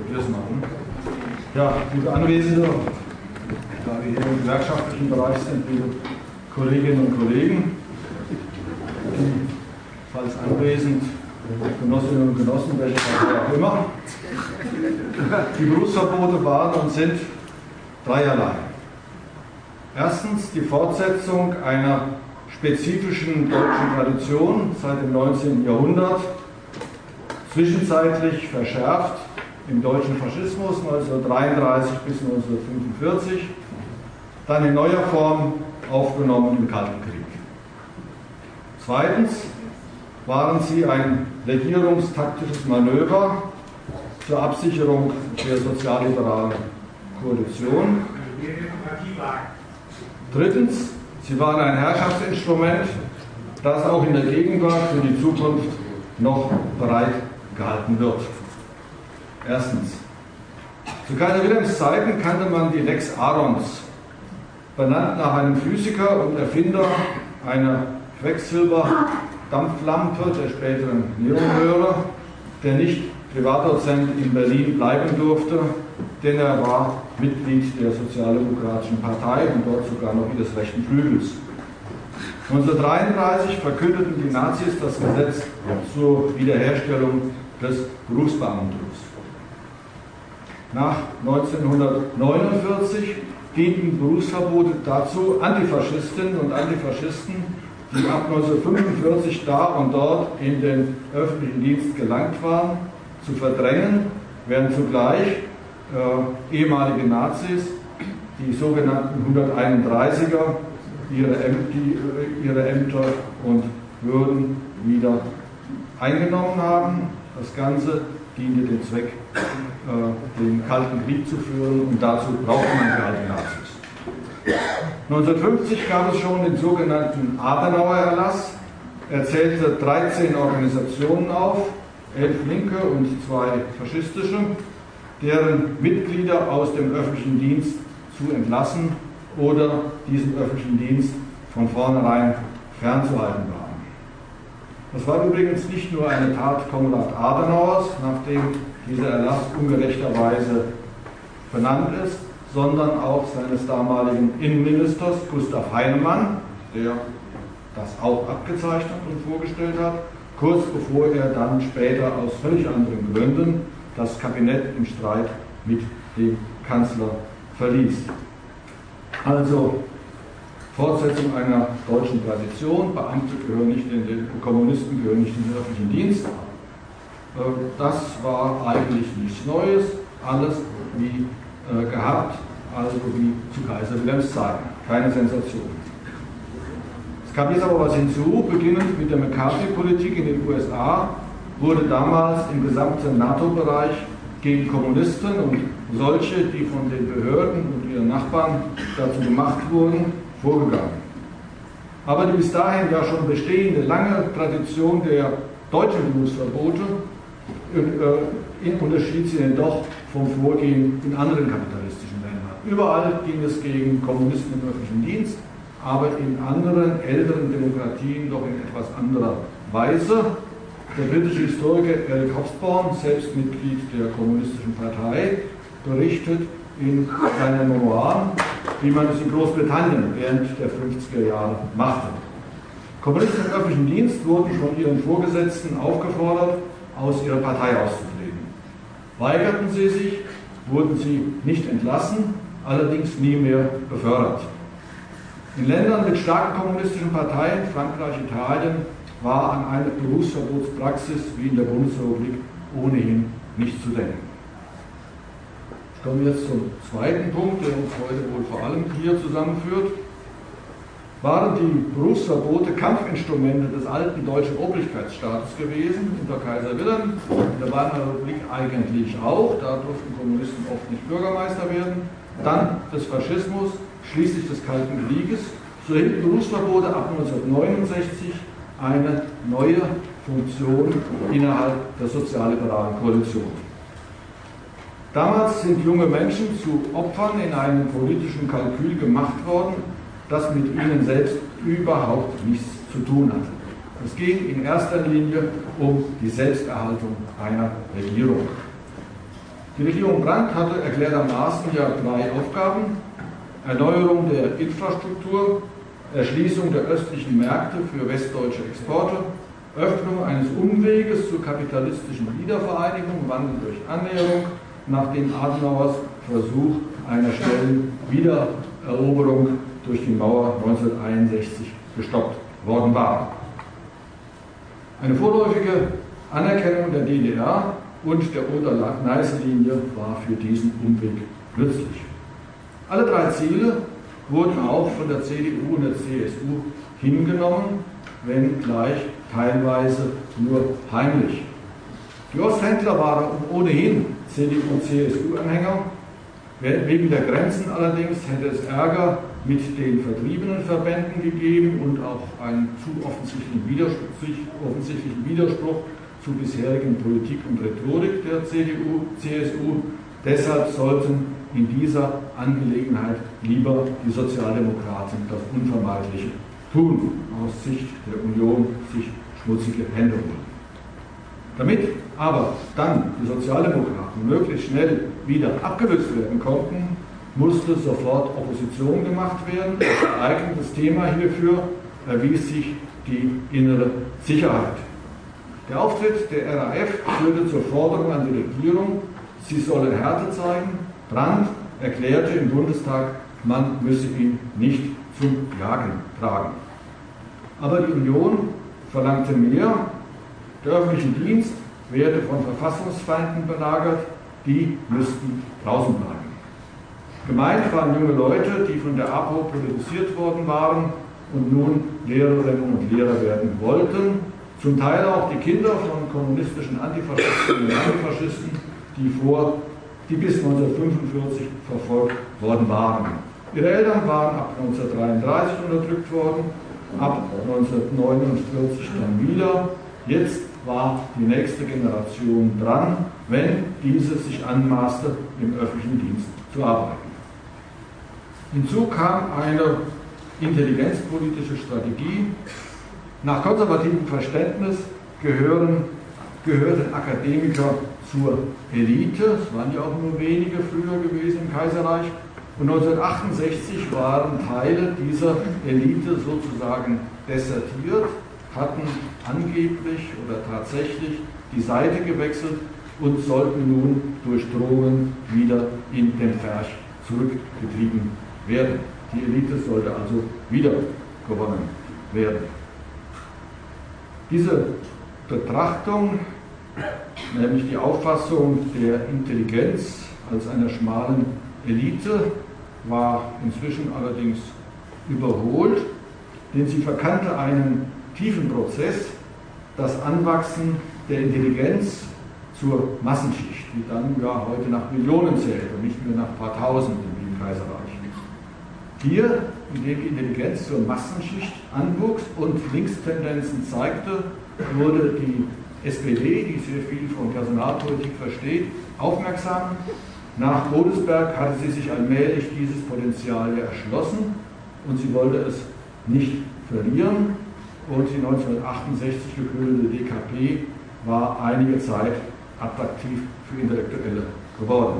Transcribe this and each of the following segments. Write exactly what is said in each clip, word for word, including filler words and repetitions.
probiere es mal. Ja, liebe Anwesende, da wir hier im gewerkschaftlichen Bereich sind, liebe Kolleginnen und Kollegen, die, falls anwesend, Genossinnen und Genossen, welche Partei auch immer, die Berufsverbote waren und sind dreierlei. Erstens die Fortsetzung einer spezifischen deutschen Tradition seit dem neunzehnten Jahrhundert, zwischenzeitlich verschärft im deutschen Faschismus neunzehnhundertdreiunddreißig bis neunzehnhundertfünfundvierzig, dann in neuer Form aufgenommen im Kalten Krieg. Zweitens waren sie ein regierungstaktisches Manöver zur Absicherung der sozialliberalen Koalition. Drittens, sie waren ein Herrschaftsinstrument, das auch in der Gegenwart für die Zukunft noch bereit gehalten wird. Erstens, zu Kaiser Wilhelms Zeiten kannte man die Lex Arons, benannt nach einem Physiker und Erfinder einer Quecksilberdampflampe der späteren Neonröhre, der nicht Privatdozent in Berlin bleiben durfte, denn er war Mitglied der Sozialdemokratischen Partei und dort sogar noch ihres rechten Flügels. neunzehnhundertdreiunddreißig verkündeten die Nazis das Gesetz zur Wiederherstellung des Berufsbeamtentums. Nach neunzehnhundertneunundvierzig dienten Berufsverbote dazu, Antifaschistinnen und Antifaschisten, die ab neunzehnhundertfünfundvierzig da und dort in den öffentlichen Dienst gelangt waren, zu verdrängen, während zugleich äh, ehemalige Nazis, die sogenannten hunderteinunddreißiger, ihre, Äm die, ihre Ämter und Würden wieder eingenommen haben. Das Ganze diente dem Zweck, äh, den Kalten Krieg zu führen, und dazu brauchte man die alten Nazis. neunzehnhundertfünfzig gab es schon den sogenannten Adenauer-Erlass. Er zählte dreizehn Organisationen auf, elf linke und zwei faschistische, deren Mitglieder aus dem öffentlichen Dienst zu entlassen oder diesen öffentlichen Dienst von vornherein fernzuhalten waren. Das war übrigens nicht nur eine Tat Konrad Adenauers, nachdem dieser Erlass ungerechterweise benannt ist, sondern auch seines damaligen Innenministers Gustav Heinemann, der das auch abgezeichnet und vorgestellt hat, kurz bevor er dann später aus völlig anderen Gründen das Kabinett im Streit mit dem Kanzler verließ. Also Fortsetzung einer deutschen Tradition, Beamte gehören nicht in den, Kommunisten gehören nicht in den öffentlichen Dienst. Das war eigentlich nichts Neues, alles wie äh, gehabt, also wie zu Kaiser Wilhelms Zeiten, keine Sensation. Es kam jetzt aber was hinzu, beginnend mit der McCarthy-Politik in den U S A wurde damals im gesamten NATO-Bereich gegen Kommunisten und solche, die von den Behörden und ihren Nachbarn dazu gemacht wurden, vorgegangen. Aber die bis dahin ja schon bestehende lange Tradition der deutschen Berufsverbote äh, unterschied sie denn doch vom Vorgehen in anderen kapitalistischen Ländern. Überall ging es gegen Kommunisten im öffentlichen Dienst, aber in anderen älteren Demokratien doch in etwas anderer Weise. Der britische Historiker Eric Hobsbawm, selbst Mitglied der Kommunistischen Partei, berichtet in seinen Memoiren, wie man es in Großbritannien während der fünfziger Jahre machte. Kommunisten im öffentlichen Dienst wurden von ihren Vorgesetzten aufgefordert, aus ihrer Partei auszutreten. Weigerten sie sich, wurden sie nicht entlassen, allerdings nie mehr befördert. In Ländern mit starken kommunistischen Parteien, Frankreich, Italien, war an eine Berufsverbotspraxis wie in der Bundesrepublik ohnehin nicht zu denken. Ich komme jetzt zum zweiten Punkt, der uns heute wohl vor allem hier zusammenführt. Waren die Berufsverbote Kampfinstrumente des alten deutschen Obrigkeitsstaates gewesen, unter Kaiser Wilhelm, in der Weimarer Republik eigentlich auch, da durften Kommunisten oft nicht Bürgermeister werden, dann des Faschismus, schließlich des Kalten Krieges, so hielten Berufsverbote ab neunzehnhundertneunundsechzig eine neue Funktion innerhalb der sozialliberalen Koalition. Damals sind junge Menschen zu Opfern in einem politischen Kalkül gemacht worden, das mit ihnen selbst überhaupt nichts zu tun hatte. Es ging in erster Linie um die Selbsterhaltung einer Regierung. Die Regierung Brandt hatte erklärtermaßen ja drei Aufgaben: Erneuerung der Infrastruktur, Erschließung der östlichen Märkte für westdeutsche Exporte, Öffnung eines Umweges zur kapitalistischen Wiedervereinigung, Wandel durch Annäherung, nachdem Adenauers Versuch einer schnellen Wiedereroberung durch die Mauer neunzehnhunderteinundsechzig gestoppt worden war. Eine vorläufige Anerkennung der D D R und der Oder-Neiße-Linie war für diesen Umweg nützlich. Alle drei Ziele wurden auch von der C D U und der C S U hingenommen, wenngleich teilweise nur heimlich. Die Osthändler waren ohnehin C D U und C S U-Anhänger. Wegen der Grenzen allerdings hätte es Ärger mit den vertriebenen Verbänden gegeben und auch einen zu offensichtlichen Widerspruch, offensichtlichen Widerspruch zur bisherigen Politik und Rhetorik der C D U, C S U. Deshalb sollten in dieser Angelegenheit lieber die Sozialdemokraten das Unvermeidliche tun, aus Sicht der Union sich schmutzige Hände holen. Damit aber dann die Sozialdemokraten möglichst schnell wieder abgelöst werden konnten, musste sofort Opposition gemacht werden. Als geeignetes Thema hierfür erwies sich die innere Sicherheit. Der Auftritt der R A F führte zur Forderung an die Regierung, sie solle Härte zeigen. Brandt erklärte im Bundestag, man müsse ihn nicht zum Jagen tragen. Aber die Union verlangte mehr. Der öffentliche Dienst werde von Verfassungsfeinden belagert, die müssten draußen bleiben. Gemeint waren junge Leute, die von der APO politisiert worden waren und nun Lehrerinnen und Lehrer werden wollten. Zum Teil auch die Kinder von kommunistischen Antifaschisten und Antifaschisten, die, vor, die bis neunzehnhundertfünfundvierzig verfolgt worden waren. Ihre Eltern waren ab neunzehnhundertdreiunddreißig unterdrückt worden, ab neunzehnhundertneunundvierzig dann wieder. Jetzt war die nächste Generation dran, wenn diese sich anmaßte, im öffentlichen Dienst zu arbeiten. Hinzu kam eine intelligenzpolitische Strategie. Nach konservativem Verständnis gehören, gehörten Akademiker zur Elite. Es waren ja auch nur wenige früher gewesen im Kaiserreich. Und neunzehnhundertachtundsechzig waren Teile dieser Elite sozusagen desertiert, hatten angeblich oder tatsächlich die Seite gewechselt und sollten nun durch Drohungen wieder in den Ferch zurückgetrieben werden. Die Elite sollte also wieder gewonnen werden. Diese Betrachtung, nämlich die Auffassung der Intelligenz als einer schmalen Elite, war inzwischen allerdings überholt, denn sie verkannte einen tiefen Prozess, das Anwachsen der Intelligenz zur Massenschicht, die dann ja heute nach Millionen zählt und nicht mehr nach ein paar Tausenden wie im Kaiserreich. Hier, indem die Intelligenz zur Massenschicht anwuchs und Linkstendenzen zeigte, wurde die S P D, die sehr viel von Personalpolitik versteht, aufmerksam. Nach Godesberg hatte sie sich allmählich dieses Potenzial erschlossen und sie wollte es nicht verlieren. Und die neunzehnhundertachtundsechzig gegründete D K P war einige Zeit attraktiv für Intellektuelle geworden.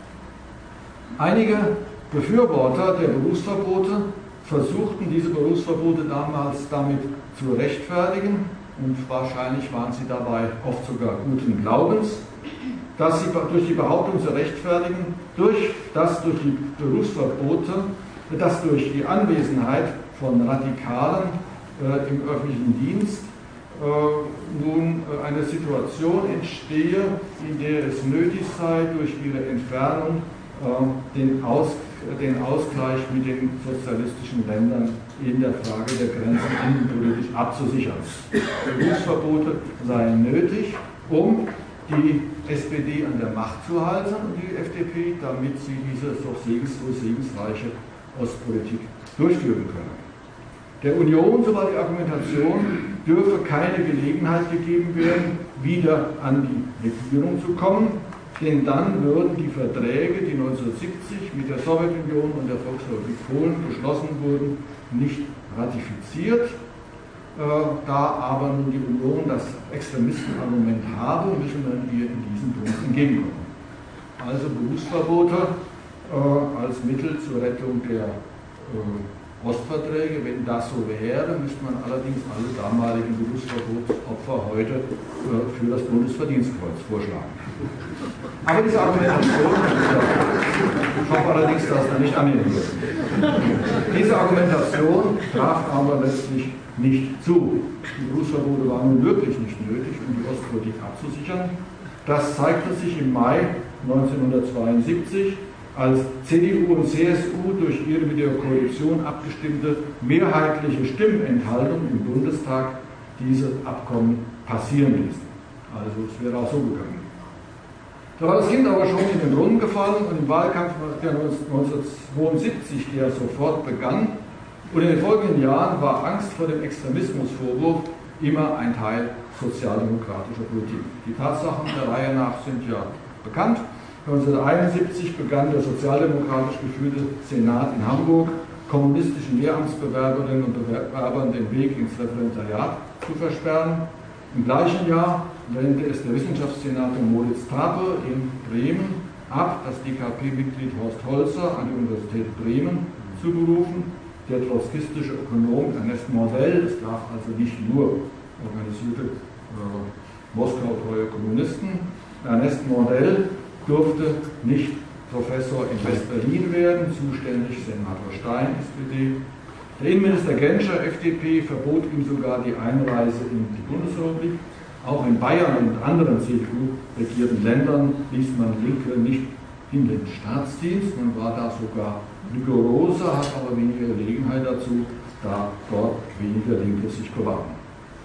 Einige Befürworter der Berufsverbote versuchten diese Berufsverbote damals damit zu rechtfertigen und wahrscheinlich waren sie dabei oft sogar guten Glaubens, dass sie durch die Behauptung zu rechtfertigen, durch, dass durch die Berufsverbote, dass durch die Anwesenheit von Radikalen äh, im öffentlichen Dienst äh, nun äh, eine Situation entstehe, in der es nötig sei, durch ihre Entfernung äh, den, Aus, den Ausgleich mit den sozialistischen Ländern in der Frage der Grenzen innenpolitisch abzusichern. Berufsverbote seien nötig, um die S P D an der Macht zu halten und die F D P, damit sie diese doch segenslos segensreiche Ostpolitik durchführen können. Der Union, so war die Argumentation, dürfe keine Gelegenheit gegeben werden, wieder an die Regierung zu kommen, denn dann würden die Verträge, die neunzehnhundertsiebzig mit der Sowjetunion und der Volksrepublik Polen geschlossen wurden, nicht ratifiziert. Äh, da aber nun die Union das Extremistenargument habe, müssen wir ihr in diesem Punkt entgegenkommen. also Berufsverbote äh, als Mittel zur Rettung der äh, Ostverträge. Wenn das so wäre, müsste man allerdings alle damaligen Berufsverbotsopfer heute äh, für das Bundesverdienstkreuz vorschlagen. Aber diese Argumentation, ich hoffe allerdings, dass er nicht annehmen wird. Diese Argumentation traf aber letztlich nicht zu. Die Berufsverbote waren nun wirklich nicht nötig, um die Ostpolitik abzusichern. Das zeigte sich im Mai neunzehnhundertzweiundsiebzig, als C D U und C S U durch ihre mit der Koalition abgestimmte mehrheitliche Stimmenthaltung im Bundestag diese Abkommen passieren ließen. Also es wäre auch so gegangen. Da war das Kind aber schon in den Brunnen gefallen und im Wahlkampf der neunzehnhundertzweiundsiebzig, der sofort begann, und in den folgenden Jahren war Angst vor dem Extremismusvorwurf immer ein Teil sozialdemokratischer Politik. Die Tatsachen der Reihe nach sind ja bekannt. neunzehnhunderteinundsiebzig begann der sozialdemokratisch geführte Senat in Hamburg, kommunistischen Lehramtsbewerberinnen und Bewerbern den Weg ins Referendariat zu versperren. Im gleichen Jahr lehnte es der Wissenschaftssenator Moritz Trappe in Bremen ab, das D K P-Mitglied Horst Holzer an die Universität Bremen zu berufen. Der trotzkistische Ökonom Ernest Mordell, es gab also nicht nur organisierte äh, Moskau-treue Kommunisten, Ernest Mordell durfte nicht Professor in West-Berlin werden, zuständig Senator Stein, S P D. Der Innenminister Genscher, F D P, verbot ihm sogar die Einreise in die Bundesrepublik. Auch in Bayern und anderen C D U-regierten Ländern ließ man Linke nicht in den Staatsdienst. Man war da sogar rigoroser, hat aber weniger Gelegenheit dazu, da dort weniger Linke sich bewahren.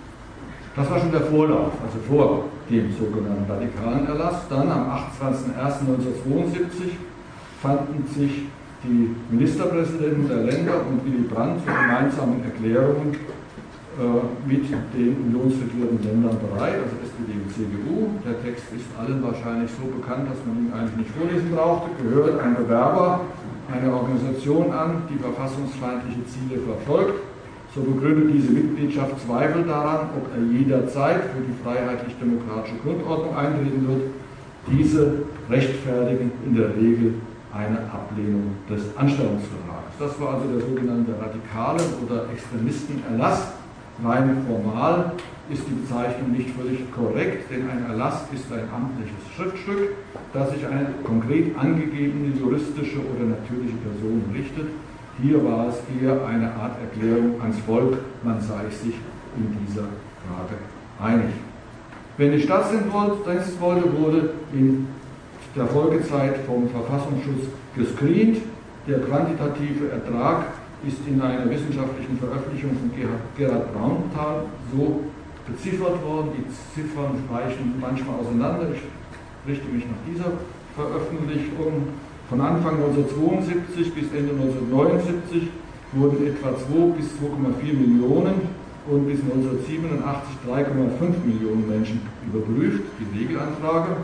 Das war schon der Vorlauf, also vor dem sogenannten radikalen Erlass. Dann am achtundzwanzigsten ersten neunzehnhundertzweiundsiebzig fanden sich die Ministerpräsidenten der Länder und Willy Brandt zu gemeinsamen Erklärungen äh, mit den unionsregierten Ländern bereit, also S P D und C D U. Der Text ist allen wahrscheinlich so bekannt, dass man ihn eigentlich nicht vorlesen brauchte. Gehört ein Bewerber einer Organisation an, die verfassungsfeindliche Ziele verfolgt, so begründet diese Mitgliedschaft Zweifel daran, ob er jederzeit für die freiheitlich-demokratische Grundordnung eintreten wird. Diese rechtfertigen in der Regel eine Ablehnung des Anstellungsvertrages. Das war also der sogenannte Radikalen- oder Extremistenerlass. Rein formal ist die Bezeichnung nicht völlig korrekt, denn ein Erlass ist ein amtliches Schriftstück, das sich an eine konkret angegebene juristische oder natürliche Person richtet. Hier war es eher eine Art Erklärung ans Volk, man sei sich in dieser Frage einig. Wenn die Staatsdienst wollte, wurde in der Folgezeit vom Verfassungsschutz gescreent. Der quantitative Ertrag ist in einer wissenschaftlichen Veröffentlichung von Gerhard Braunthal so beziffert worden. Die Ziffern weichen manchmal auseinander. Ich richte mich nach dieser Veröffentlichung. Von Anfang neunzehnhundertzweiundsiebzig bis Ende neunzehnhundertneunundsiebzig wurden etwa zwei bis zwei Komma vier Millionen und bis neunzehnhundertsiebenundachtzig drei Komma fünf Millionen Menschen überprüft, die Regelanfrage.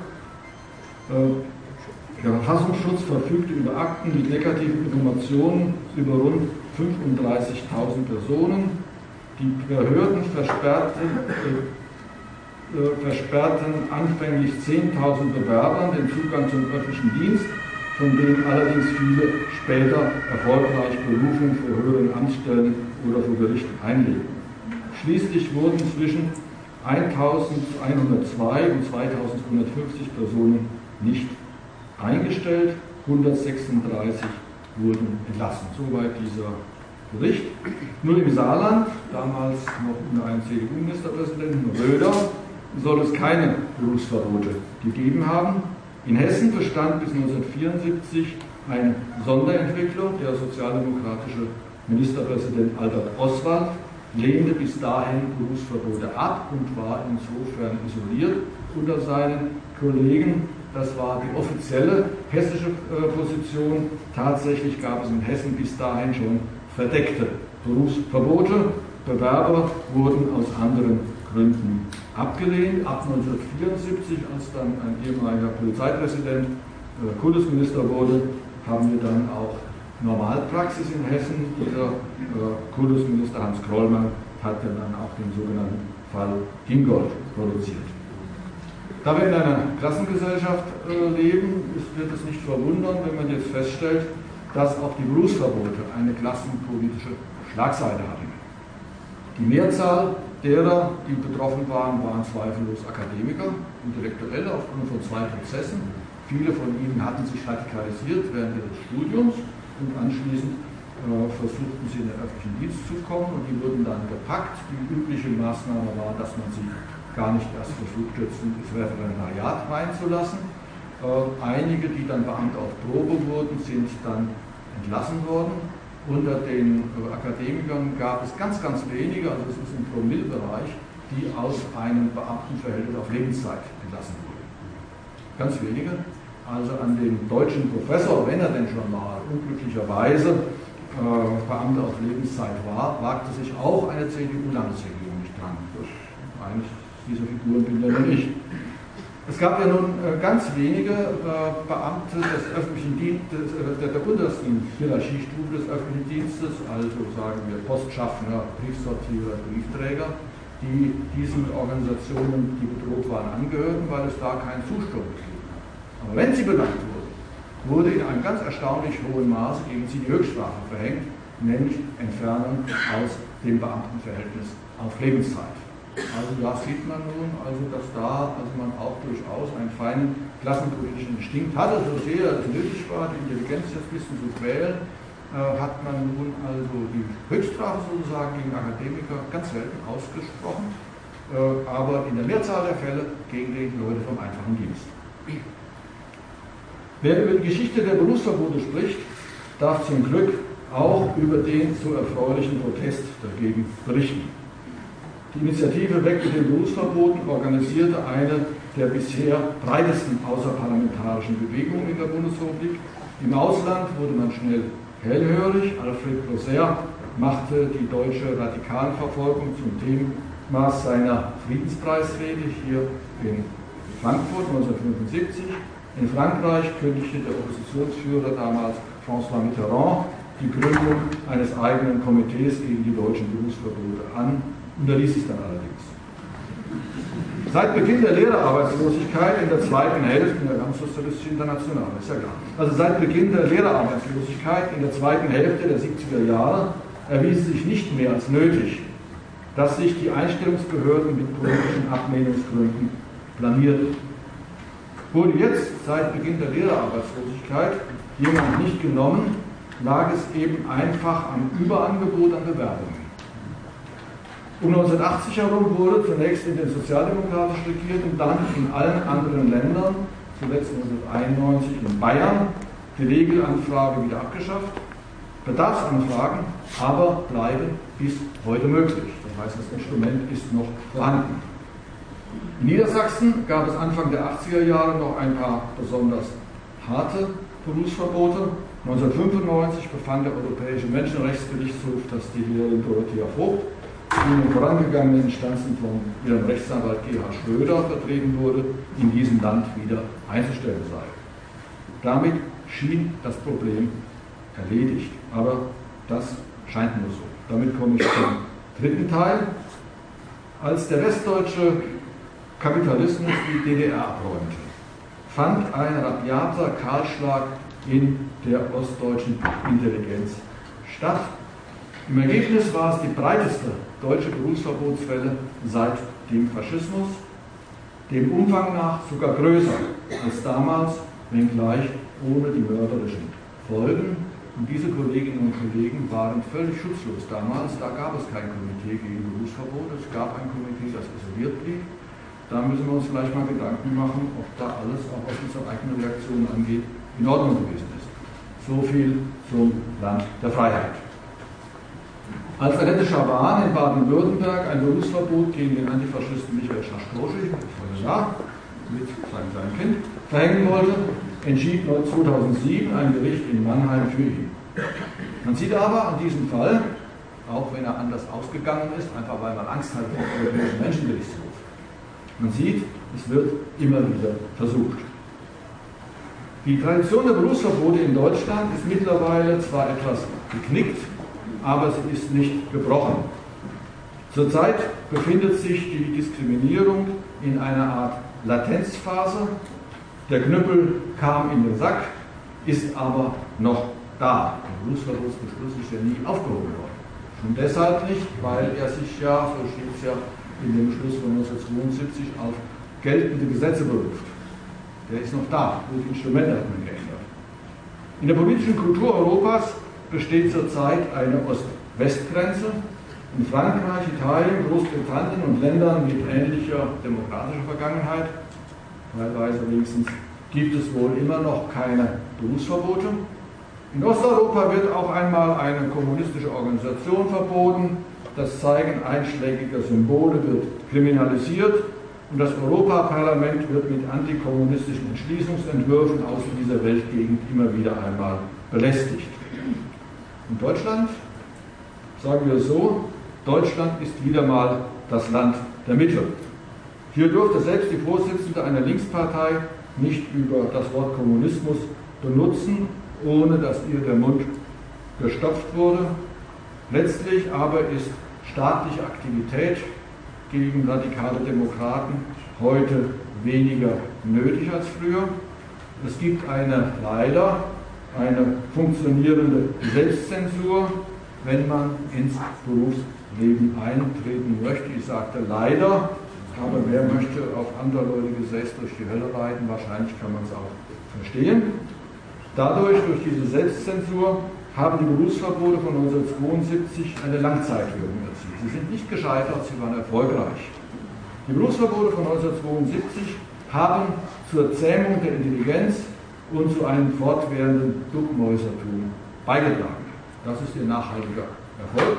Der Verfassungsschutz verfügte über Akten mit negativen Informationen über rund fünfunddreißigtausend Personen. Die Behörden versperrten, äh, versperrten anfänglich zehntausend Bewerbern den Zugang zum öffentlichen Dienst, von denen allerdings viele später erfolgreich Berufung vor höheren Amtsstellen oder vor Gerichten einlegten. Schließlich wurden zwischen eintausendeinhundertzwei und zweitausendhundertfünfzig Personen nicht eingestellt, hundertsechsunddreißig wurden entlassen. Soweit dieser Bericht. Nur im Saarland, damals noch unter einem C D U-Ministerpräsidenten Röder, soll es keine Berufsverbote gegeben haben. In Hessen bestand bis neunzehnhundertvierundsiebzig eine Sonderentwicklung. Der sozialdemokratische Ministerpräsident Albert Oswald lehnte bis dahin Berufsverbote ab und war insofern isoliert unter seinen Kollegen. Das war die offizielle hessische äh, Position. Tatsächlich gab es in Hessen bis dahin schon verdeckte Berufsverbote. Bewerber wurden aus anderen Gründen abgelehnt. Ab neunzehnhundertvierundsiebzig, als dann ein ehemaliger Polizeipräsident äh, Kultusminister wurde, haben wir dann auch Normalpraxis in Hessen. Dieser äh, Kultusminister Hans Krollmann hat dann auch den sogenannten Fall Gingold produziert. Da wir in einer Klassengesellschaft äh, leben, ist, wird es nicht verwundern, wenn man jetzt feststellt, dass auch die Berufsverbote eine klassenpolitische Schlagseite hatten. Die Mehrzahl derer, die betroffen waren, waren zweifellos Akademiker, Intellektuelle aufgrund von zwei Prozessen. Viele von ihnen hatten sich radikalisiert während ihres Studiums und anschließend äh, versuchten sie in den öffentlichen Dienst zu kommen und die wurden dann gepackt. Die übliche Maßnahme war, dass man sie gar nicht erst versucht, jetzt ins Referendariat reinzulassen. Äh, einige, die dann Beamte auf Probe wurden, sind dann entlassen worden. Unter den äh, Akademikern gab es ganz, ganz wenige, also es ist im Promillebereich, die aus einem Beamtenverhältnis auf Lebenszeit entlassen wurden. Ganz wenige. Also an den deutschen Professor, wenn er denn schon mal unglücklicherweise äh, Beamter auf Lebenszeit war, wagte sich auch eine C D U-Landesregierung nicht dran. Eines dieser Figuren bin ja nur ich. Es gab ja nun äh, ganz wenige äh, Beamte des öffentlichen Dienstes, äh, der, der untersten Hierarchiestufe des öffentlichen Dienstes, also sagen wir Postschaffner, Briefsortierer, Briefträger, die diesen Organisationen, die bedroht waren, angehörten, weil es da keinen Zusturm gegeben hat. Aber wenn sie belangt wurden, wurde in einem ganz erstaunlich hohen Maße gegen sie die Höchststrafe verhängt, nämlich Entfernung aus dem Beamtenverhältnis auf Lebenszeit. Also da sieht man nun, also dass da also man auch durchaus einen feinen klassenpolitischen Instinkt hatte, so sehr es nötig war, die Intelligenz jetzt ein bisschen zu quälen, äh, hat man nun also die Höchststrafe sozusagen gegen Akademiker ganz selten ausgesprochen, äh, aber in der Mehrzahl der Fälle gegen die Leute vom einfachen Dienst. Wer über die Geschichte der Berufsverbote spricht, darf zum Glück auch über den so erfreulichen Protest dagegen berichten. Die Initiative Weg mit den Berufsverboten organisierte eine der bisher breitesten außerparlamentarischen Bewegungen in der Bundesrepublik. Im Ausland wurde man schnell hellhörig. Alfred Rosser machte die deutsche Radikalenverfolgung zum Thema seiner Friedenspreisrede hier in Frankfurt neunzehnhundertfünfundsiebzig. In Frankreich kündigte der Oppositionsführer damals François Mitterrand die Gründung eines eigenen Komitees gegen die deutschen Berufsverbote an. Unterließ es dann allerdings. Seit Beginn der Lehrerarbeitslosigkeit in der zweiten Hälfte, in der Sozialistischen Internationale, ist ja klar, also seit Beginn der Lehrerarbeitslosigkeit in der zweiten Hälfte der siebziger Jahre erwies es sich nicht mehr als nötig, dass sich die Einstellungsbehörden mit politischen Ablehnungsgründen blamierten. Wurde jetzt seit Beginn der Lehrerarbeitslosigkeit jemand nicht genommen, lag es eben einfach am Überangebot an Bewerbungen. Um neunzehnhundertachtzig herum wurde zunächst in den sozialdemokratisch regierten, dann in allen anderen Ländern, zuletzt neunzehnhunderteinundneunzig in Bayern, die Regelanfrage wieder abgeschafft. Bedarfsanfragen aber bleiben bis heute möglich. Das heißt, das Instrument ist noch vorhanden. In Niedersachsen gab es Anfang der achtziger Jahre noch ein paar besonders harte Berufsverbote. neunzehnhundertfünfundneunzig befand der Europäische Menschenrechtsgerichtshof, dass die Lehrerin Dorothea Vogt in den vorangegangenen Instanzen von ihrem Rechtsanwalt Gerhard Schröder vertreten wurde, in diesem Land wieder einzustellen sei. Damit schien das Problem erledigt, aber das scheint nur so. Damit komme ich zum dritten Teil. Als der westdeutsche Kapitalismus die D D R abräumte, fand ein rabiater Kahlschlag in der ostdeutschen Intelligenz statt. Im Ergebnis war es die breiteste deutsche Berufsverbotswelle seit dem Faschismus, dem Umfang nach sogar größer als damals, wenngleich ohne die mörderischen Folgen. Und diese Kolleginnen und Kollegen waren völlig schutzlos damals. Da gab es kein Komitee gegen Berufsverbot, es gab ein Komitee, das isoliert blieb. Da müssen wir uns vielleicht mal Gedanken machen, ob da alles, auch was unsere eigene Reaktion angeht, in Ordnung gewesen ist. So viel zum Land der Freiheit. Als Annette Schaban in Baden-Württemberg ein Berufsverbot gegen den Antifaschisten Michael Schaschkowski, ja, mit seinem kleinen Kind, verhängen wollte, entschied zweitausendsieben ein Gericht in Mannheim für ihn. Man sieht aber an diesem Fall, auch wenn er anders ausgegangen ist, einfach weil man Angst hat vor dem Europäischen Menschengerichtshof, man sieht, es wird immer wieder versucht. Die Tradition der Berufsverbote in Deutschland ist mittlerweile zwar etwas geknickt, aber sie ist nicht gebrochen. Zurzeit befindet sich die Diskriminierung in einer Art Latenzphase. Der Knüppel kam in den Sack, ist aber noch da. Der Berufsverbotsbeschluss ist ja nie aufgehoben worden. Und deshalb nicht, weil er sich ja, so steht es ja in dem Beschluss von neunzehnhundertzweiundsiebzig, auf geltende Gesetze beruft. Der ist noch da, nur die Instrumente hat man geändert. In der politischen Kultur Europas besteht zurzeit eine Ost-West-Grenze. In Frankreich, Italien, Großbritannien und Ländern mit ähnlicher demokratischer Vergangenheit, teilweise wenigstens, gibt es wohl immer noch keine Berufsverbote. In Osteuropa wird auch einmal eine kommunistische Organisation verboten, das Zeigen einschlägiger Symbole wird kriminalisiert und das Europaparlament wird mit antikommunistischen Entschließungsentwürfen aus dieser Weltgegend immer wieder einmal belästigt. In Deutschland, sagen wir so, Deutschland ist wieder mal das Land der Mitte. Hier durfte selbst die Vorsitzende einer Linkspartei nicht über das Wort Kommunismus benutzen, ohne dass ihr der Mund gestopft wurde. Letztlich aber ist staatliche Aktivität gegen radikale Demokraten heute weniger nötig als früher. Es gibt eine, leider eine funktionierende Selbstzensur, wenn man ins Berufsleben eintreten möchte. Ich sagte leider, aber wer möchte auf andere Leute gesetzt durch die Hölle reiten? Wahrscheinlich kann man es auch verstehen. Dadurch, durch diese Selbstzensur, haben die Berufsverbote von neunzehnhundertzweiundsiebzig eine Langzeitwirkung erzielt. Sie sind nicht gescheitert, sie waren erfolgreich. Die Berufsverbote von neunzehnhundertzweiundsiebzig haben zur Zähmung der Intelligenz und zu einem fortwährenden Duckmäusertum beigetragen. Das ist ihr nachhaltiger Erfolg.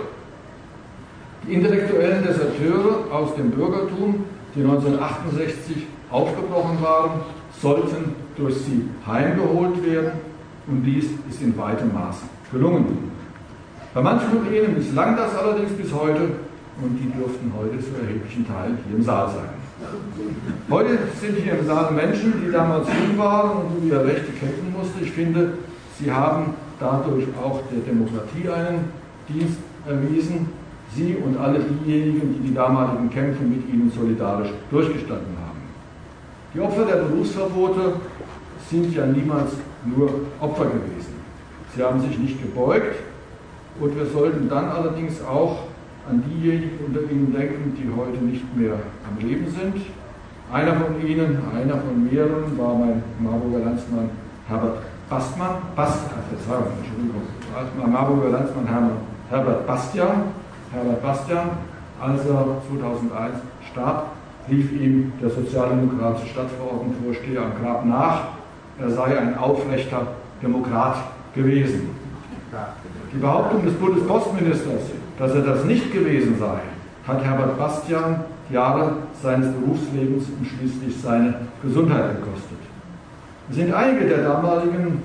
Die intellektuellen Deserteure aus dem Bürgertum, die neunzehnhundertachtundsechzig aufgebrochen waren, sollten durch sie heimgeholt werden und dies ist in weitem Maß gelungen. Bei manchen von ihnen misslang das allerdings bis heute und die dürften heute zu erheblichen Teilen hier im Saal sein. Heute sind hier im Saal Menschen, die damals jung waren und um ihre Rechte kämpfen mussten. Ich finde, sie haben dadurch auch der Demokratie einen Dienst erwiesen. Sie und alle diejenigen, die die damaligen Kämpfe mit ihnen solidarisch durchgestanden haben. Die Opfer der Berufsverbote sind ja niemals nur Opfer gewesen. Sie haben sich nicht gebeugt und wir sollten dann allerdings auch an diejenigen unter ihnen denken, die heute nicht mehr am Leben sind. Einer von ihnen, einer von mehreren, war mein Marburger Landsmann Herbert Bastmann, Bast, Verzeihung, Entschuldigung, mein Marburger Landsmann Herbert Bastian. Herbert Bastian, als er zweitausendeins starb, rief ihm der sozialdemokratische Stadtverordnetenvorsteher am Grab nach, er sei ein aufrechter Demokrat gewesen. Die Behauptung des Bundespostministers, dass er das nicht gewesen sei, hat Herbert Bastian Jahre seines Berufslebens und schließlich seine Gesundheit gekostet. Es sind einige der damaligen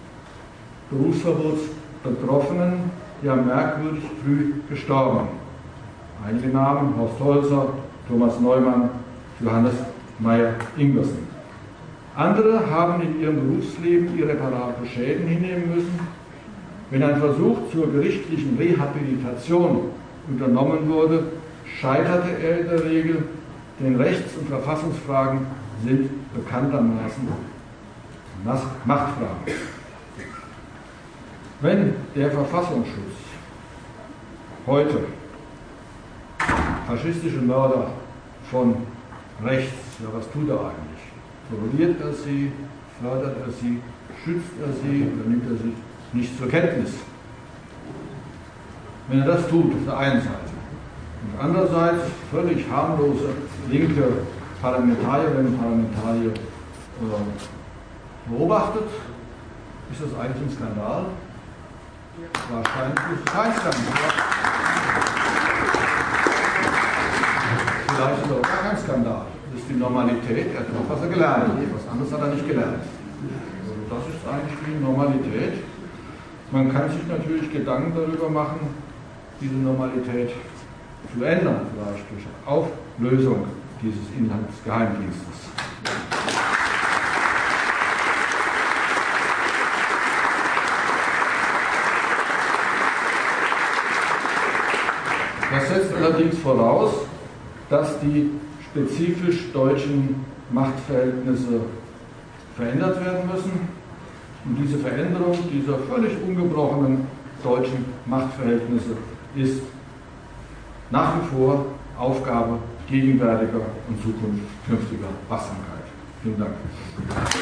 Berufsverbotsbetroffenen ja merkwürdig früh gestorben. Einige Namen: Horst Holzer, Thomas Neumann, Johannes Meyer-Ingersen. Andere haben in ihrem Berufsleben irreparable Schäden hinnehmen müssen. Wenn ein Versuch zur gerichtlichen Rehabilitation unternommen wurde, scheiterte er in der Regel, denn Rechts- und Verfassungsfragen sind bekanntermaßen Machtfragen. Wenn der Verfassungsschutz heute faschistische Mörder von rechts, ja was tut er eigentlich? Toleriert er sie, fördert er sie, schützt er sie oder nimmt er sie nicht zur Kenntnis? Wenn er das tut, auf der einen Seite, und andererseits völlig harmlose linke Parlamentarierinnen und Parlamentarier äh, beobachtet, ist das eigentlich ein Skandal? Wahrscheinlich ist es kein Skandal. Vielleicht ist es auch gar kein Skandal. Das ist die Normalität. Er tut, was er gelernt hat. Was anderes hat er nicht gelernt. Also das ist eigentlich die Normalität. Man kann sich natürlich Gedanken darüber machen, diese Normalität zu ändern, vielleicht durch Auflösung dieses Inlandsgeheimdienstes. Das setzt allerdings voraus, dass die spezifisch deutschen Machtverhältnisse verändert werden müssen. Und diese Veränderung dieser völlig ungebrochenen deutschen Machtverhältnisse ist nach wie vor Aufgabe gegenwärtiger und zukünftiger Wachsamkeit. Vielen Dank.